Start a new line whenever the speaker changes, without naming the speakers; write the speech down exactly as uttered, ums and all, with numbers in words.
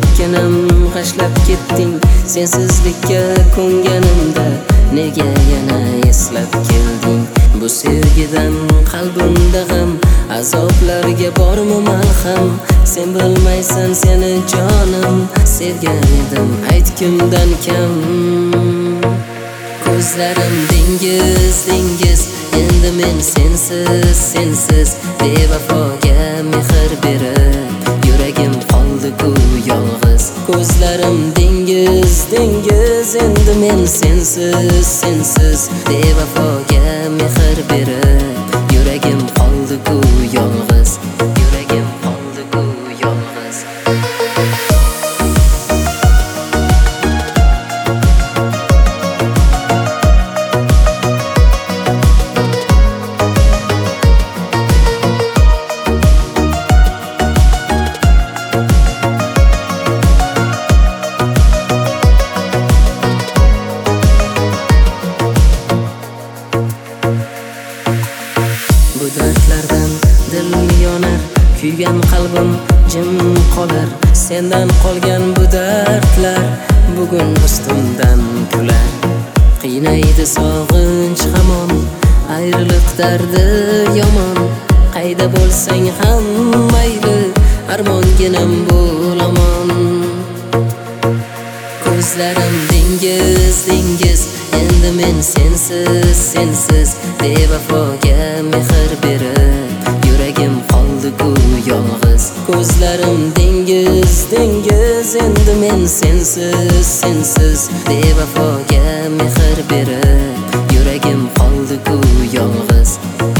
chakkanam g'ashlab ketding. Sensizlikka ko'nganimda nega yana eslab kelding? Bu sevgidan qalbimda g'am, azoblarga bormi malham? Sen bilmaysan seni jonim, sevgan edim ayt kimdan kam. Ko'zlarim dengiz dengiz, endi men sensiz sensiz bevafoga mehr berib, yuragim qoldi-ku yolg'iz. Ko'zlarim dengiz dengiz, endi men sensiz sensiz bevafoga mehr berib, yuragim qoldi-ku yolg'iz. Yuragim qoldi-ku yolg'iz. Bu dardlardan dil yonar, kuygan qalbim jim qolar. Sendan qolgan bu dardlar bugun ustimdan kular. Qiynaydi sog'inch hamon, ayriliq dardi yomon. Qayda bo'lsang ham mayli, armonginam bo'laman. Ko'zlarim dengiz dengiz, endi men sensiz sensiz bevafoga mehr berib, yuragim qoldi-ku yolg'iz. Ko'zlarim dengiz dengiz, endi men sensiz sensiz bevafoga mehr berib, yuragim qoldi-ku yolg'iz.